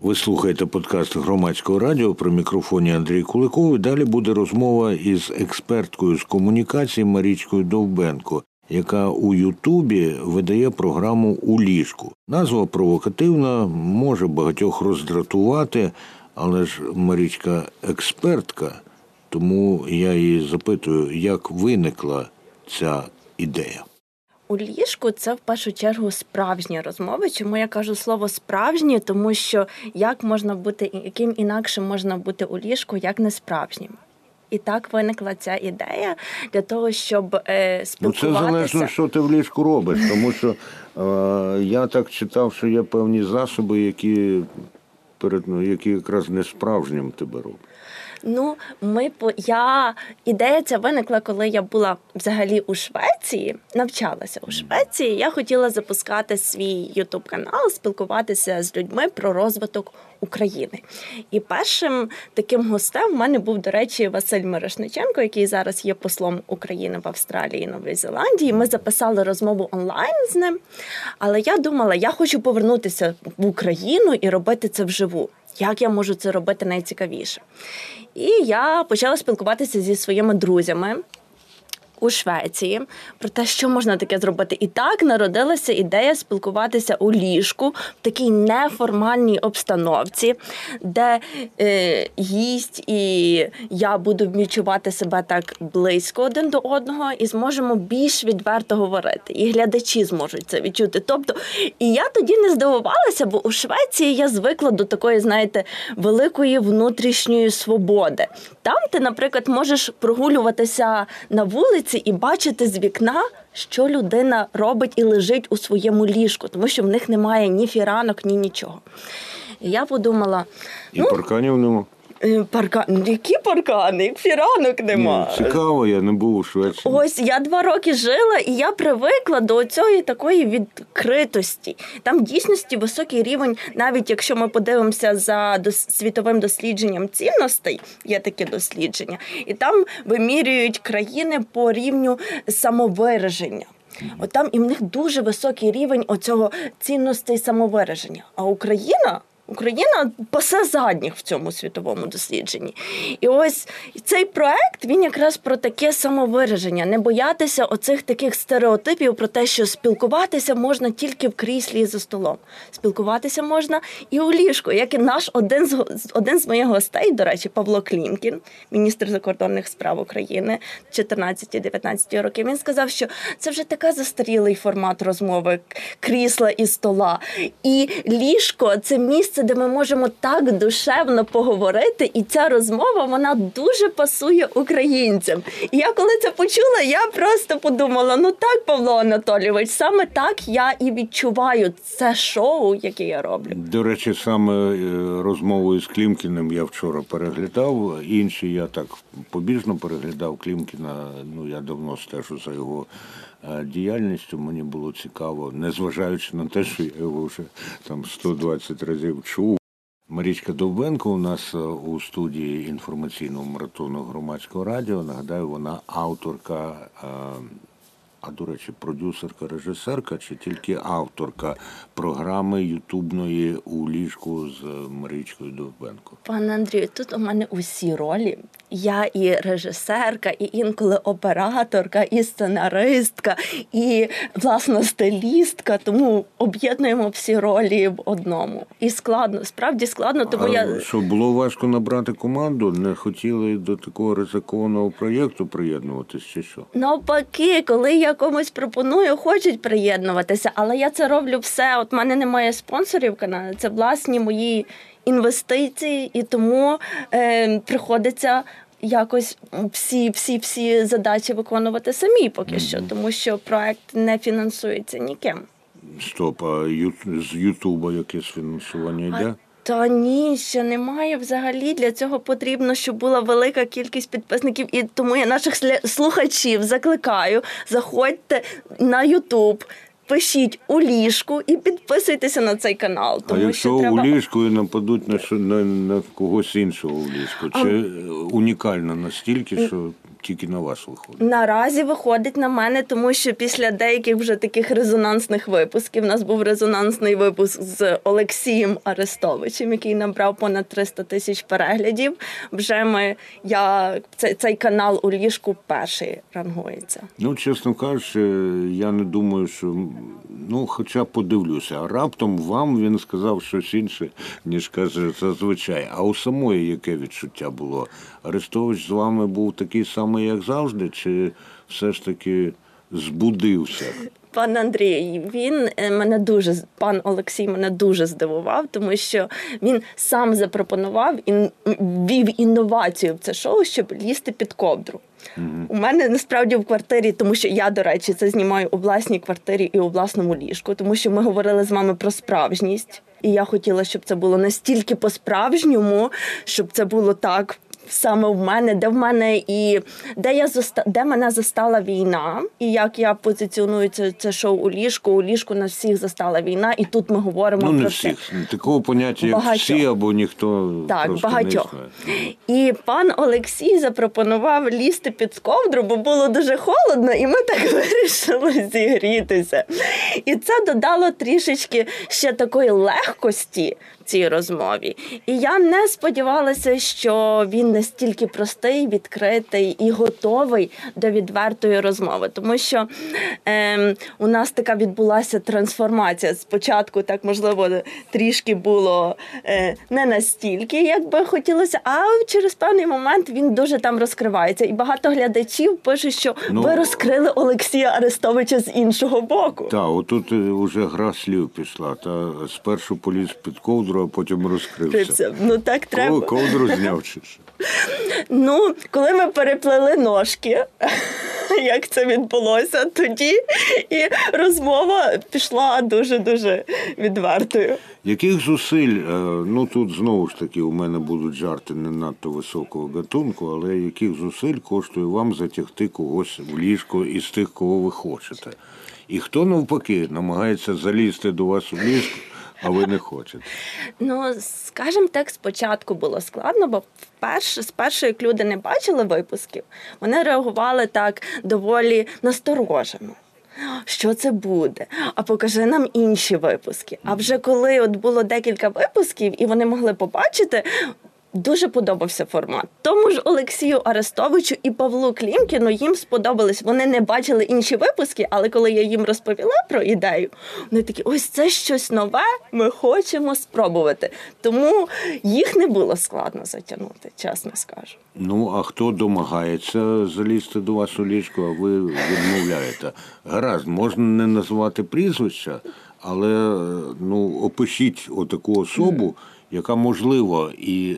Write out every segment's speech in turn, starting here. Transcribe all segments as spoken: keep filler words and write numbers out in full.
Ви слухаєте подкаст Громадського радіо, при мікрофоні Андрій Куликов. І далі буде розмова із експерткою з комунікації Марічкою Довбенко, яка у Ютубі видає програму «У ліжку». Назва провокативна, може багатьох роздратувати, але ж Марічка експертка, тому я її запитую, як виникла ця ідея. У ліжку це в першу чергу справжні розмови. Чому я кажу слово «справжні»? Тому що як можна бути, яким інакшим можна бути у ліжку, як не справжнім. І так виникла ця ідея для того, щоб е, спілкуватися. Ну, це залежно, що ти в ліжку робиш, тому що е, я так читав, що є певні засоби, які, перед, ну, які якраз не справжнім тебе роблять. Ну, ми по я ідея ця виникла, коли я була взагалі у Швеції, навчалася у Швеції. Я хотіла запускати свій ютуб-канал, спілкуватися з людьми про розвиток України. І першим таким гостем в мене був, до речі, Василь Мирошниченко, який зараз є послом України в Австралії і Новій Зеландії. Ми записали розмову онлайн з ним, але я думала, я хочу повернутися в Україну і робити це вживу. Як я можу це робити найцікавіше? І я почала спілкуватися зі своїми друзями у Швеції про те, що можна таке зробити. І так народилася ідея спілкуватися у ліжку в такій неформальній обстановці, де е, гість і я буду відчувати себе так близько один до одного і зможемо більш відверто говорити. І глядачі зможуть це відчути. Тобто, і я тоді не здивувалася, бо у Швеції я звикла до такої, знаєте, великої внутрішньої свободи. Там ти, наприклад, можеш прогулюватися на вулиці і бачити з вікна, що людина робить і лежить у своєму ліжку, тому що в них немає ні фіранок, ні нічого. І я подумала... І ну, парканів нема. Паркан... Які паркани? Фіранок нема. Ні, цікаво, я не був у Швеції. Ось, я два роки жила, і я привикла до цієї такої відкритості. Там в дійсності високий рівень, навіть якщо ми подивимося за світовим дослідженням цінностей, є таке дослідження, і там вимірюють країни по рівню самовираження. От там і в них дуже високий рівень оцього цінностей самовираження. А Україна... Україна пасе задніх в цьому світовому дослідженні. І ось цей проект, він якраз про таке самовираження. Не боятися оцих таких стереотипів про те, що спілкуватися можна тільки в кріслі і за столом. Спілкуватися можна і у ліжку. Як і наш один з, один з моїх гостей, до речі, Павло Клімкін, міністр закордонних справ України чотирнадцяти-дев'ятнадцяти років, він сказав, що це вже така застарілий формат розмови крісла і стола. І ліжко – це місце, де ми можемо так душевно поговорити, і ця розмова, вона дуже пасує українцям. І я коли це почула, я просто подумала, ну так, Павло Анатолійович, саме так я і відчуваю це шоу, яке я роблю. До речі, саме розмову із Клімкіним я вчора переглядав, інші я так побіжно переглядав Клімкіна, ну я давно стежу за його діяльністю, мені було цікаво, незважаючи на те, що я його вже там сто двадцять разів чув. Марічка Довбенко у нас у студії інформаційного маратону Громадського радіо. Нагадаю, вона авторка, а, до речі, продюсерка, режисерка, чи тільки авторка програми ютубної «У ліжку» з Марічкою Довбенко? Пане Андрію, тут у мене усі ролі. Я і режисерка, і інколи операторка, і сценаристка, і, власне, стилістка, тому об'єднуємо всі ролі в одному. І складно, справді складно, тому а я... Що, було важко набрати команду? Не хотіли до такого ризикованого проєкту приєднуватись, чи що? Навпаки, коли я комусь пропоную, хочуть приєднуватися, але я це роблю все, от в мене немає спонсорів каналу, це власні мої інвестиції, і тому е, приходиться якось всі, всі, всі задачі виконувати самі поки що, тому що проект не фінансується ніким. Стоп, а ю, з Ютуба якесь фінансування йде? Та ні, ще немає взагалі. Для цього потрібно, щоб була велика кількість підписників. І тому я наших слухачів закликаю, заходьте на Ютуб, пишіть «У ліжку» і підписуйтеся на цей канал. Тому, а якщо що треба... «У ліжку» і нападуть на, на, на когось іншого «У ліжку», чи а... унікально настільки, що тільки на вас виходить? Наразі виходить на мене, тому що після деяких вже таких резонансних випусків, у нас був резонансний випуск з Олексієм Арестовичем, який набрав понад триста тисяч переглядів. Вже ми, я, цей, цей канал у ліжку перший рангується. Ну, чесно кажучи, я не думаю, що, ну, хоча подивлюся, а раптом вам він сказав щось інше, ніж каже зазвичай. А у самої яке відчуття було? Арестович з вами був такий самий, як завжди, чи все ж таки збудився? Пан Андрій, він е, мене дуже, пан Олексій мене дуже здивував, тому що він сам запропонував і ввів інновацію в це шоу, щоб лізти під ковдру. Угу. У мене насправді в квартирі, тому що я, до речі, це знімаю у власній квартирі і у власному ліжку, тому що ми говорили з вами про справжність. І я хотіла, щоб це було настільки по-справжньому, щоб це було так саме в мене, де в мене і де я заста... де мене застала війна, і як я позиціоную це, це шоу у ліжку. У ліжку нас всіх застала війна, і тут ми говоримо ну, про не це. всіх. Такого поняття, як багатьох. Всі або ніхто так, просто багатьох. не існує. І пан Олексій запропонував лізти під ковдру, бо було дуже холодно, і ми так вирішили зігрітися. І це додало трішечки ще такої легкості цій розмові. І я не сподівалася, що він настільки простий, відкритий і готовий до відвертої розмови. Тому що е, у нас така відбулася трансформація. Спочатку, так, можливо, трішки було е, не настільки, як би хотілося, а через певний момент він дуже там розкривається. І багато глядачів пишуть, що ну, ви розкрили Олексія Арестовича з іншого боку. Так, отут вже гра слів пішла. Та спершу поліз під ковдру, а потім розкрився. Ну так треба. Ковдру зняв чи що? Ну, коли ми переплели ножки, як це відбулося, тоді і розмова пішла дуже-дуже відвертою. Яких зусиль, ну тут знову ж таки у мене будуть жарти не надто високого гатунку, але яких зусиль коштує вам затягти когось в ліжко із тих, кого ви хочете? І хто навпаки намагається залізти до вас у ліжко, а ви не хочете? Ну, скажімо так, спочатку було складно, бо вперше, спершу, як люди не бачили випусків, вони реагували так доволі насторожено. Що це буде? А покажи нам інші випуски. А вже коли от було декілька випусків, і вони могли побачити, дуже подобався формат. Тому ж Олексію Арестовичу і Павлу Клімкіну їм сподобались. Вони не бачили інші випуски, але коли я їм розповіла про ідею, вони такі, ось це щось нове, ми хочемо спробувати. Тому їх не було складно затягнути, чесно скажу. Ну, а хто домагається залізти до вас у ліжко, а ви відмовляєте? Гаразд, можна не назвати прізвища, але ну, опишіть отаку особу, яка, можливо, і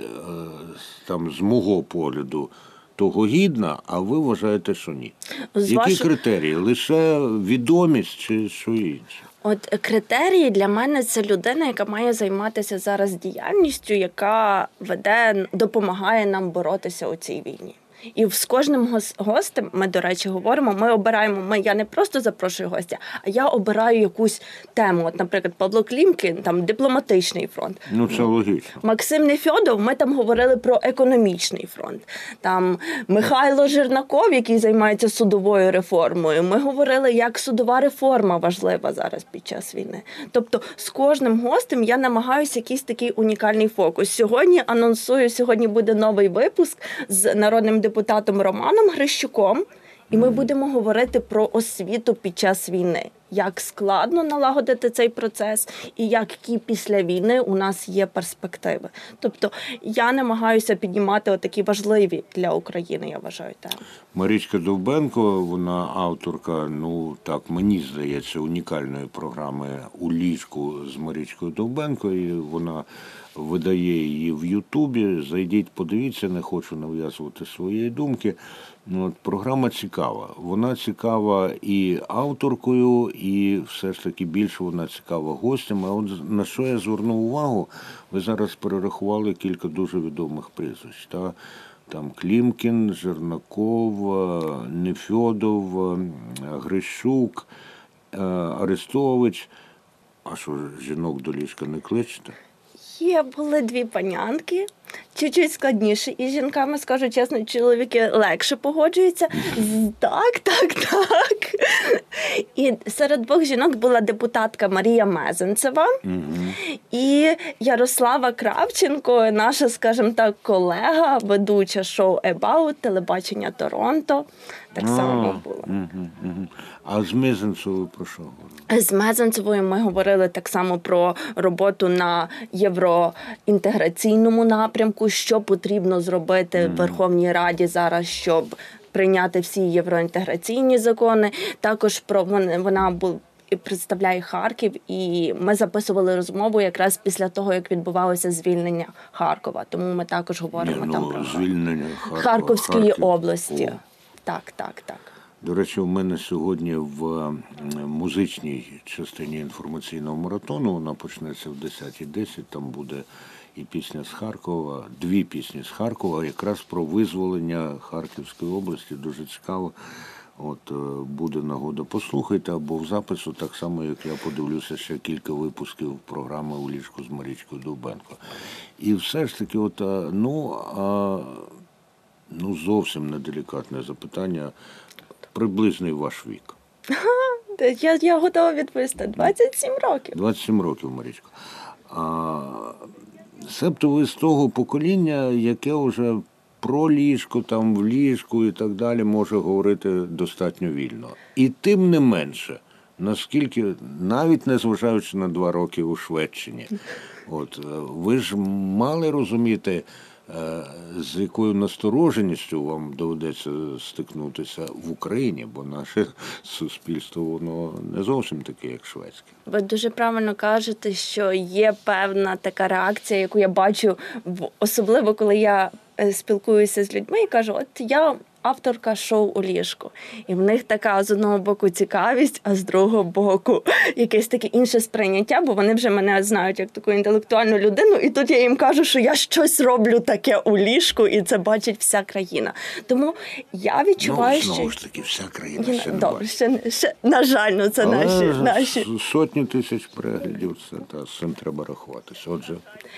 там з мого погляду того гідна, а ви вважаєте, що ні. З Які вашу... критерії? Лише відомість чи що інше? От критерії для мене – це людина, яка має займатися зараз діяльністю, яка веде, допомагає нам боротися у цій війні. І з кожним гостем, ми, до речі, говоримо, ми обираємо, ми, я не просто запрошую гостя, а я обираю якусь тему. От, наприклад, Павло Клімкін, там, дипломатичний фронт. Ну, це логічно. Максим Нефьодов, ми там говорили про економічний фронт. Там Михайло Жирнаков, який займається судовою реформою, ми говорили, як судова реформа важлива зараз під час війни. Тобто, з кожним гостем я намагаюся якийсь такий унікальний фокус. Сьогодні анонсую, сьогодні буде новий випуск з народним депутатом Романом Грищуком, і ми будемо говорити про освіту під час війни. Як складно налагодити цей процес і які після війни у нас є перспективи. Тобто я намагаюся піднімати отакі важливі для України, я вважаю, теми. Марічка Довбенко, вона авторка, ну так, мені здається, унікальної програми «У ліжку» з Марічкою Довбенко, і вона видає її в Ютубі. Зайдіть, подивіться, не хочу нав'язувати своєї думки. От, програма цікава. Вона цікава і авторкою, і все ж таки більше вона цікава гостями. А от на що я звернув увагу, ви зараз перерахували кілька дуже відомих прізвищ. Та? Там Клімкін, Жернаков, Нефьодов, Грищук, Арестович. А що, жінок до ліжка не кличете? Є, були дві панянки. чуть-чуть складніше. І з жінками, скажу чесно, чоловіки легше погоджуються. З- Так, так, так. І серед двох жінок була депутатка Марія Мезенцева і Ярослава Кравченко, наша, скажімо так, колега, ведуча шоу About, телебачення Торонто. Так само була. Мгм, мгм. А з Мезенцевою про що говорили? З Мезенцевою ми говорили так само про роботу на євроінтеграційному напрямку, що потрібно зробити в Верховній Раді зараз, щоб прийняти всі євроінтеграційні закони. Також про вона, вона бу- представляє Харків, і ми записували розмову якраз після того, як відбувалося звільнення Харкова. Тому ми також говоримо Ні, там ну, про звільнення Харкова, Харківської Харків. області. О. Так, так, так. До речі, у мене сьогодні в м, музичній частині інформаційного маратону, вона почнеться в десята десять, там буде і пісня з Харкова, дві пісні з Харкова, якраз про визволення Харківської області, дуже цікаво. От е, буде нагода, послухайте, або в запису, так само, як я подивлюся ще кілька випусків програми «У ліжку з Марічкою Довбенко». І все ж таки, от, а, ну, а, ну, зовсім неделікатне запитання, приблизний ваш вік. Та Я, я готова відповісти. двадцять сім років. двадцять сім років, Марічко. А, себто ви з того покоління, яке вже про ліжко, там в ліжку і так далі може говорити достатньо вільно. І тим не менше, наскільки, навіть незважаючи на два роки у Шведщині, от, е, ви ж мали розуміти, е, з якою настороженістю вам доведеться стикнутися в Україні, бо наше суспільство, воно не зовсім таке, як шведське. Ви дуже правильно кажете, що є певна така реакція, яку я бачу, в- особливо коли я е, спілкуюся з людьми і кажу, от я авторка шоу «У ліжку». І в них така з одного боку цікавість, а з другого боку якесь таке інше сприйняття, бо вони вже мене знають як таку інтелектуальну людину, і тут я їм кажу, що я щось роблю таке у ліжку, і це бачить вся країна. Тому я відчуваю, Ну, знову що... ж таки, вся країна Ні, ще не добре, бачить. ще, не- ще, на жаль, ну це Але наші, ж наші. сотні тисяч переглядів, це, та, з цим треба рахуватися. Отже,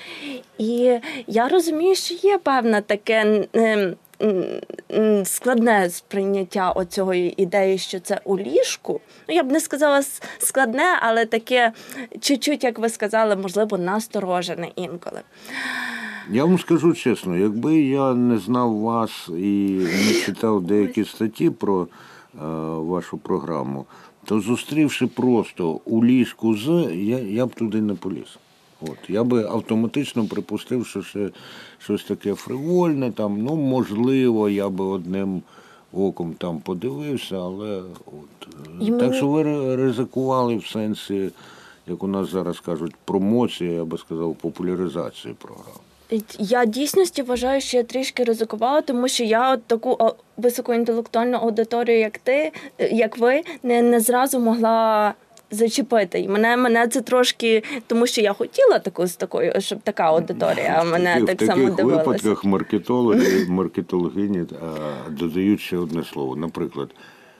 І я розумію, що є певне таке ем, м, складне сприйняття оцього ідеї, що це у ліжку. Ну, я б не сказала с- складне, але таке чуть-чуть, як ви сказали, можливо, насторожене інколи. я вам скажу чесно, якби я не знав вас і не читав деякі статті про е, вашу програму, то зустрівши просто у ліжку з, я, я б туди не поліз. От, я би автоматично припустив, що ще щось таке фривольне, там, ну, можливо, я би одним оком там подивився, але от. е, І Так мені- що ви ри- ризикували в сенсі, як у нас зараз кажуть, промоції, я би сказав, популяризації програми. Я дійсності вважаю, що я трішки ризикувала, тому що я от таку а, високоінтелектуальну аудиторію, як ти, е, як ви, не, не зразу могла зачепити. І мене, мене це трошки, тому що я хотіла таку з такою, щоб така аудиторія, а мене Такі- так в само таких дивилася. випадках маркетологи, маркетологині а, додають ще одне слово. Наприклад,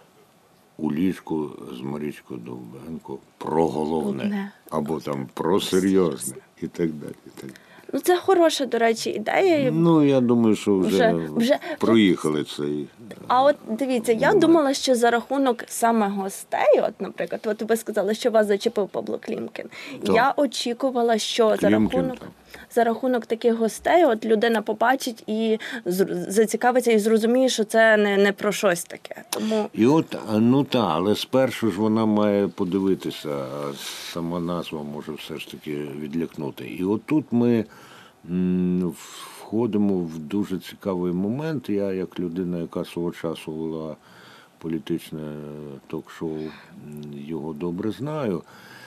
у ліжку з Марічкою Довбенко про головне, Головне. або там про серйозне і так далі. І так далі. Ну, це хороша, до речі, ідея. Ну, я думаю, що вже, Вже- вже- проїхали цей. А от дивіться, я думала, що за рахунок саме гостей, от, наприклад, от ви сказали, що вас зачепив Павло Клімкін. Так. Я очікувала, що за Клімкін, рахунок так. за рахунок таких гостей, от людина побачить і зр- зацікавиться і зрозуміє, що це не, не про щось таке. Тому І от, а, ну так, але спершу ж вона має подивитися, а сама назва може все ж таки відлякнути. І от тут ми м, входимо в дуже цікавий момент. Я, як людина, яка свого часу вела політичне ток-шоу, м, його добре знаю.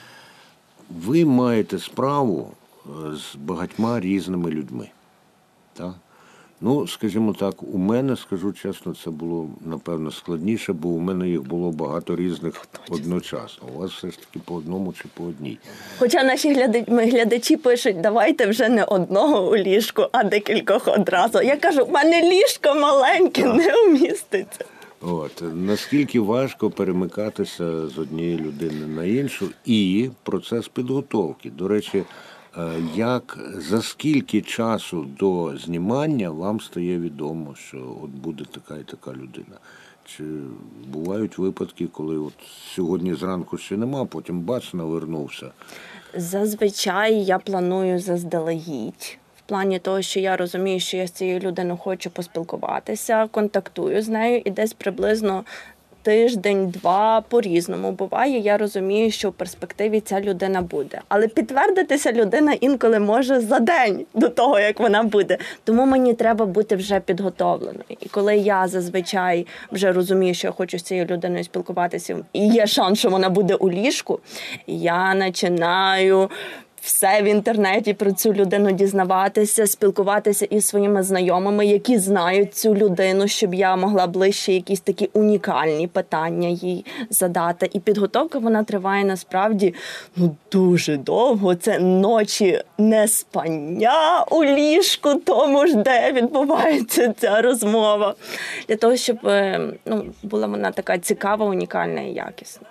Ви маєте справу е, з багатьма різними людьми. Так? Ну, скажімо так, у мене, скажу чесно, це було, напевно, складніше, бо у мене їх було багато різних одночасно. У вас все ж таки по одному чи по одній. хоча наші гляди- ми глядачі пишуть, давайте вже не одного у ліжку, а декількох одразу. Я кажу, в мене ліжко маленьке, не вміститься. От, наскільки важко перемикатися з однієї людини на іншу і процес підготовки. До речі, Як, за скільки часу до знімання вам стає відомо, що от буде така і така людина? Чи бувають випадки, коли от сьогодні зранку ще нема, потім бац, навернувся? Зазвичай я планую заздалегідь. В плані того, що я розумію, що я з цією людиною хочу поспілкуватися, контактую з нею і десь приблизно тиждень-два по-різному буває. Я розумію, що в перспективі ця людина буде. Але підтвердитися людина інколи може за день до того, як вона буде. Тому мені треба бути вже підготовленою. І коли я зазвичай вже розумію, що я хочу з цією людиною спілкуватися, і є шанс, що вона буде у ліжку, я починаю все в інтернеті про цю людину дізнаватися, спілкуватися із своїми знайомими, які знають цю людину, щоб я могла ближче якісь такі унікальні питання їй задати. І підготовка, вона триває насправді ну, дуже довго. Це ночі неспання у ліжку, тому ж, де відбувається ця розмова. Для того, щоб ну, була вона така цікава, унікальна і якісна.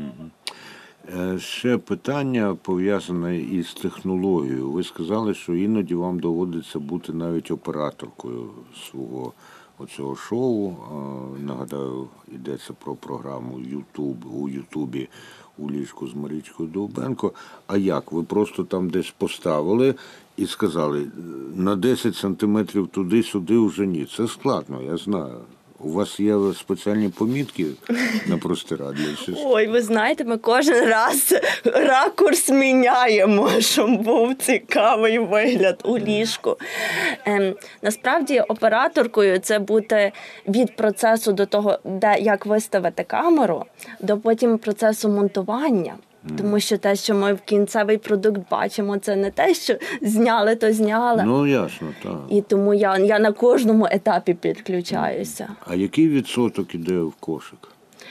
Ще питання пов'язане із технологією. Ви сказали, що іноді вам доводиться бути навіть операторкою свого оцього шоу. Нагадаю, йдеться про програму YouTube, у Ютубі «У ліжку з Марічкою Довбенко». А як? Ви просто там десь поставили і сказали, на десять сантиметрів туди-сюди вже ні. Це складно, я знаю. У вас є спеціальні помітки на простирадлі? Ой, ви знаєте, ми кожен раз ракурс міняємо, щоб був цікавий вигляд у ліжку. Ем, насправді, операторкою це бути від процесу до того, де як виставити камеру, до потім процесу монтування. Тому що те, що ми в кінцевий продукт бачимо, це не те, що зняли, то зняли. Ну, ясно, так. І тому я, я на кожному етапі підключаюся. А який відсоток іде в кошик?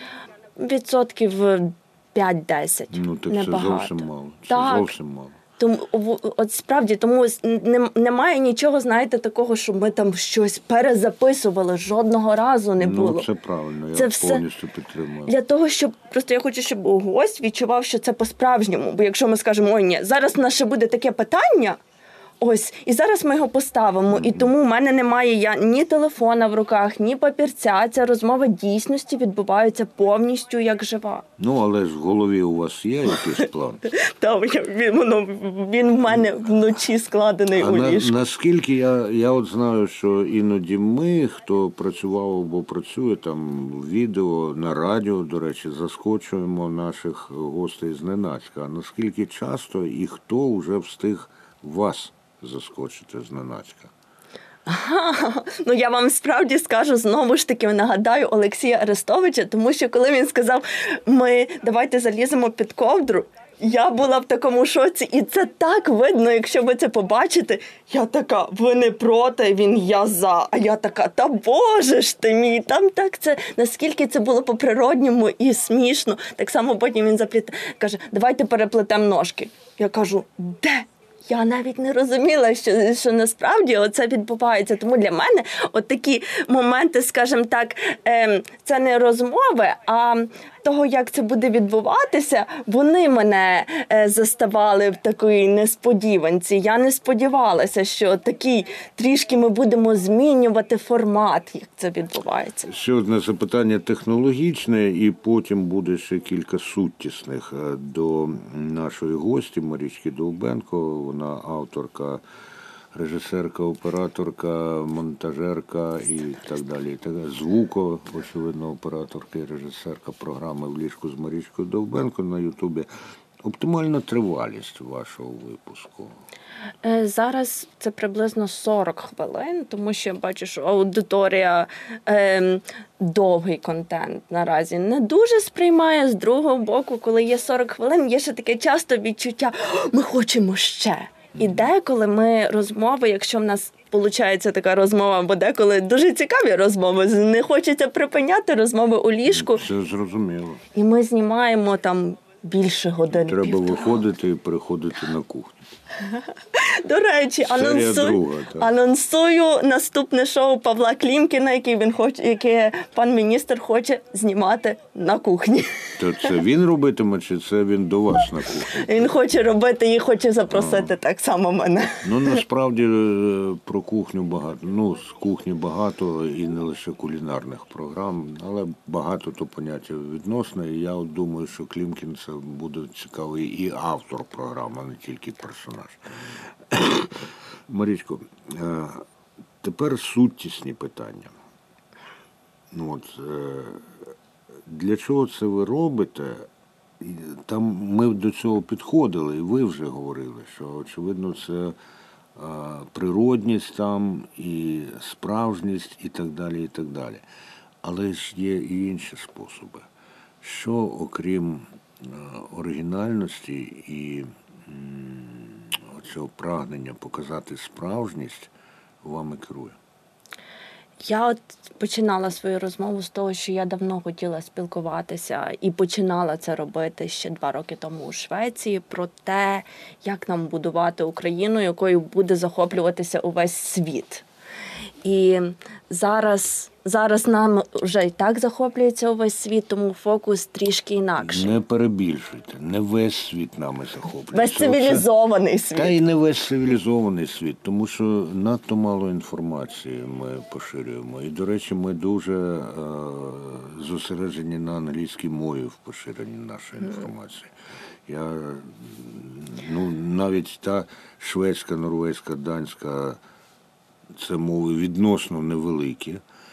Відсотків п'ять-десять. Ну, так Небагато. це зовсім мало. Це так. зовсім мало. Тому, от справді, тому не, немає нічого, знаєте, такого, щоб ми там щось перезаписували, жодного разу не було. Ну, це правильно, я це все повністю підтримую. Для того, щоб, просто я хочу, щоб гость відчував, що це по-справжньому. Бо якщо ми скажемо, ой, ні, зараз в нас ще буде таке питання, ось, і зараз ми його поставимо, mm-hmm. і тому в мене немає я ні телефона в руках, ні папірця. Ця розмова дійсності відбувається повністю як жива. Ну, але ж в голові у вас є якийсь план? Так, він, він в мене вночі складений а у на, ліжку. Наскільки я, я от знаю, що іноді ми, хто працював або працює там в відео, на радіо, до речі, заскочуємо наших гостей зненацька. А наскільки часто і хто вже встиг вас заскочити зненацька? Ага, ну я вам справді скажу, знову ж таки нагадаю Олексія Арестовича, тому що коли він сказав, ми давайте заліземо під ковдру, я була в такому шоці, і це так видно, якщо ви це побачите. Я така, ви не проти, він я за, а я така, та боже ж ти мій, там так це, наскільки це було по-природньому і смішно. Так само потім він запліт, каже, давайте переплетемо ножки. Я кажу, де? Я навіть не розуміла, що, що насправді оце відбувається. Тому для мене от такі моменти, скажімо так, е, це не розмови, а того, як це буде відбуватися, вони мене е, заставали в такій несподіванці. Я не сподівалася, що такий трішки ми будемо змінювати формат, як це відбувається. Ще одне запитання технологічне, і потім буде ще кілька суттісних до нашої гості Марічки Довбенко. Вона авторка, режисерка, операторка, монтажерка і так далі. Звуко, очевидно, операторка і режисерка програми «В ліжку з Марічкою Довбенко» на Ютубі. Оптимальна тривалість вашого випуску? Зараз це приблизно сорок хвилин, тому що я бачу, що аудиторія е, довгий контент наразі не дуже сприймає. З другого боку, коли є сорок хвилин, є ще таке часто відчуття, ми хочемо ще. І деколи ми розмови, якщо в нас виходить така розмова, бо деколи дуже цікаві розмови, не хочеться припиняти розмови у ліжку. Це зрозуміло. І ми знімаємо там більше годин. Треба півтора. виходити і переходити на кухню. До речі, Серія анонсую, друга, так. анонсую наступне шоу Павла Клімкіна, яке він хоче, яке пан міністр хоче знімати на кухні. То це він робитиме, чи це він до вас на кухні? Він хоче робити і хоче запросити так само мене. Ну, насправді, е, про кухню багато. Ну, з кухні багато і не лише кулінарних програм, але багато то поняття відносне. І я от думаю, що Клімкін це буде цікавий і автор програми, а не тільки персонаж. Марічко, е, тепер суттісні питання. Ну, от, е, для чого це ви робите? І там ми до цього підходили, і ви вже говорили, що, очевидно, це а, природність там, і справжність, і так далі, і так далі. Але ж є і інші способи. Що, окрім а, оригінальності і м, оцього прагнення показати справжність, вами керує? Я от починала свою розмову з того, що я давно хотіла спілкуватися і починала це робити ще два роки тому у Швеції, про те, як нам будувати Україну, якою буде захоплюватися увесь світ. І зараз, зараз нам вже і так захоплюється увесь світ, тому фокус трішки інакший. Не перебільшуйте, не весь світ нами захоплюється. Весь цивілізований світ. Та й не весь цивілізований світ, тому що надто мало інформації ми поширюємо. І, до речі, ми дуже е, зосереджені на англійській мові в поширенні нашої інформації. Я, ну, навіть та шведська, норвезька, данська, це мови відносно невеликі,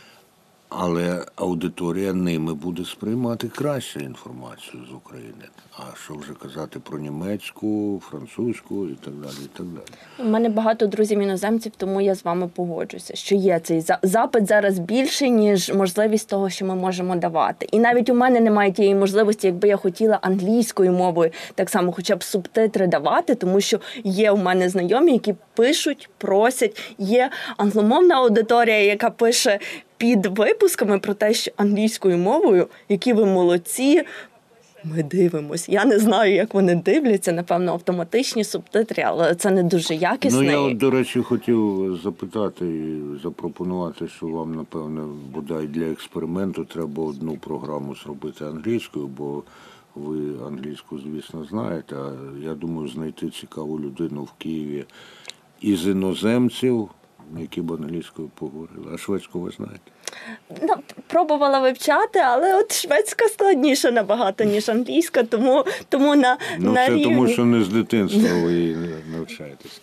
але аудиторія ними буде сприймати краще інформацію з України. А що вже казати про німецьку, французьку і так далі, і так далі. У мене багато друзів-іноземців, тому я з вами погоджуся, що є цей за- запит зараз більший, ніж можливість того, що ми можемо давати. І навіть у мене немає тієї можливості, якби я хотіла англійською мовою так само хоча б субтитри давати, тому що є у мене знайомі, які пишуть, просять, є англомовна аудиторія, яка пише під випусками про те, що англійською мовою, які ви молодці, ми дивимось. Я не знаю, як вони дивляться, напевно, автоматичні субтитри, але це не дуже якісно. Ну, я, от, до речі, хотів запитати і запропонувати, що вам, напевне, бодай для експерименту треба одну програму зробити англійською, бо ви англійську, звісно, знаєте, а я думаю, знайти цікаву людину в Києві із іноземців, які б англійською поговорили. А шведську ви знаєте? Ну, пробувала вивчати, але от шведська складніша набагато, ніж англійська, тому, тому на, Ну, на це рівні... тому, що не з дитинства ви навчаєтесь.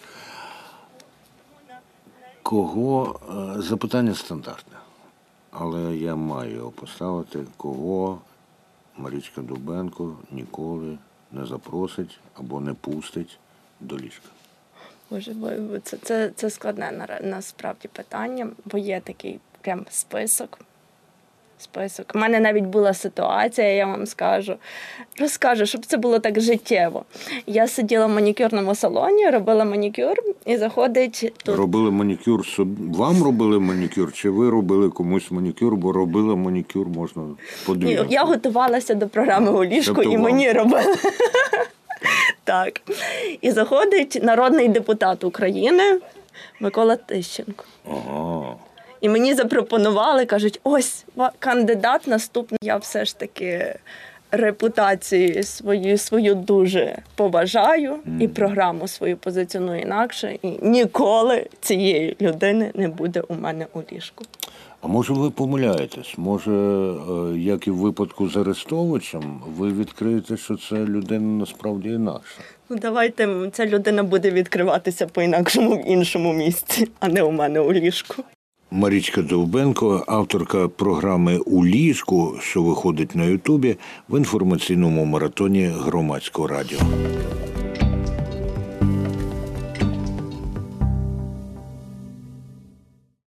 Кого, е, запитання стандартне, але я маю його поставити, кого Марічка Довбенко ніколи не запросить або не пустить до ліжка. Боже, бо це, це, це складне на- насправді питання, бо є такий прям список. Список. У мене навіть була ситуація, я вам скажу. Розкажу, щоб це було так життєво. Я сиділа в манікюрному салоні, робила манікюр, і заходить тут. Робили манікюр собі. Вам робили манікюр, чи ви робили комусь манікюр, бо робила манікюр можна подвійно? Я готувалася до програми у ліжку, Тобто і вам. мені робили. Так. І заходить народний депутат України Микола Тищенко. Ага. І мені запропонували, кажуть, ось ва- кандидат наступний. Я все ж таки репутацію свою, свою дуже поважаю і програму свою позиціоную інакше. І ніколи цієї людини не буде у мене у ліжку. А може ви помиляєтесь? Може, е, як і в випадку з Арестовичем, ви відкриєте, що це людина насправді інакша? Ну, давайте, ця людина буде відкриватися по-інакшому в іншому місці, а не у мене у ліжку. Марічка Довбенко, авторка програми «У ліжку», що виходить на Ютубі в інформаційному маратоні Громадського радіо.